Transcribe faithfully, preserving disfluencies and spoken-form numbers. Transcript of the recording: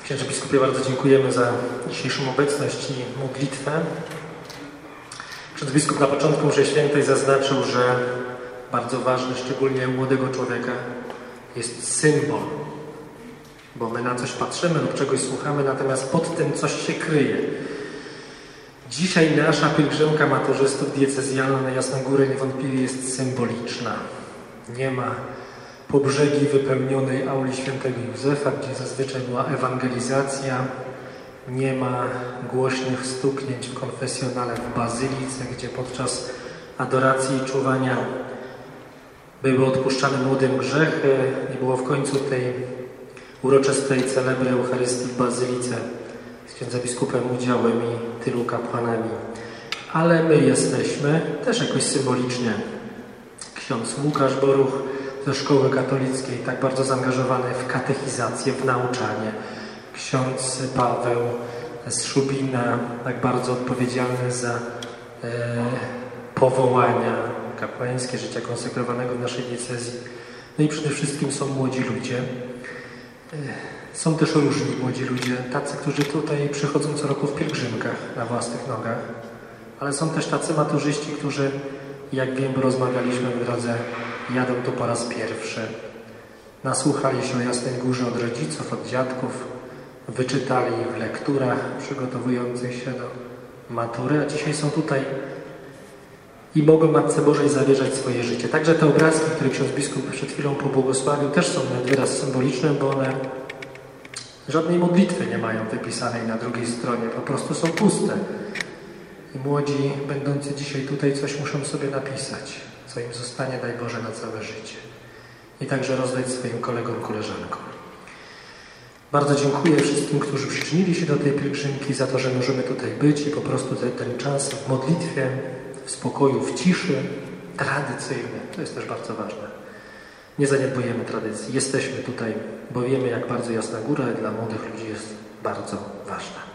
Księże biskupie, bardzo dziękujemy za dzisiejszą obecność i modlitwę. Ksiądz biskup na początku mszy świętej zaznaczył, że bardzo ważny, szczególnie u młodego człowieka, jest symbol. Bo my na coś patrzymy lub czegoś słuchamy, natomiast pod tym coś się kryje. Dzisiaj nasza pielgrzymka maturzystów diecezjalna na Jasną Górę niewątpliwie jest symboliczna. Nie ma po brzegi wypełnionej auli świętego Józefa, gdzie zazwyczaj była ewangelizacja. Nie ma głośnych stuknięć w konfesjonale w bazylice, gdzie podczas adoracji i czuwania były odpuszczane młodym grzechy. Nie było w końcu tej uroczystej celebry Eucharystii w bazylice z księdzem biskupem udziałem i tylu kapłanami. Ale my jesteśmy też jakoś symbolicznie. Ksiądz Łukasz Boruch ze szkoły katolickiej, tak bardzo zaangażowany w katechizację, w nauczanie. Ksiądz Paweł z Szubina, tak bardzo odpowiedzialny za e, powołania kapłańskie, życia konsekrowanego w naszej diecezji. No i przede wszystkim są młodzi ludzie. E, są też różni młodzi ludzie, tacy, którzy tutaj przychodzą co roku w pielgrzymkach na własnych nogach, ale są też tacy maturzyści, którzy, jak wiem, bo rozmawialiśmy w drodze, jadą tu po raz pierwszy. Nasłuchali się o Jasnej Górze od rodziców, od dziadków, wyczytali w lekturach przygotowujących się do matury, a dzisiaj są tutaj i mogą Matce Bożej zawierzać swoje życie. Także te obrazki, które ksiądz biskup przed chwilą pobłogosławił, też są na wyraz symboliczny, bo one żadnej modlitwy nie mają wypisanej na drugiej stronie, po prostu są puste. I młodzi, będący dzisiaj tutaj, coś muszą sobie napisać, co im zostanie, daj Boże, na całe życie. I także rozdać swoim kolegom, koleżankom. Bardzo dziękuję wszystkim, którzy przyczynili się do tej pielgrzymki, za to, że możemy tutaj być i po prostu ten, ten czas w modlitwie, w spokoju, w ciszy, tradycyjny. To jest też bardzo ważne. Nie zaniedbujemy tradycji. Jesteśmy tutaj, bo wiemy, jak bardzo Jasna Góra dla młodych ludzi jest bardzo ważna.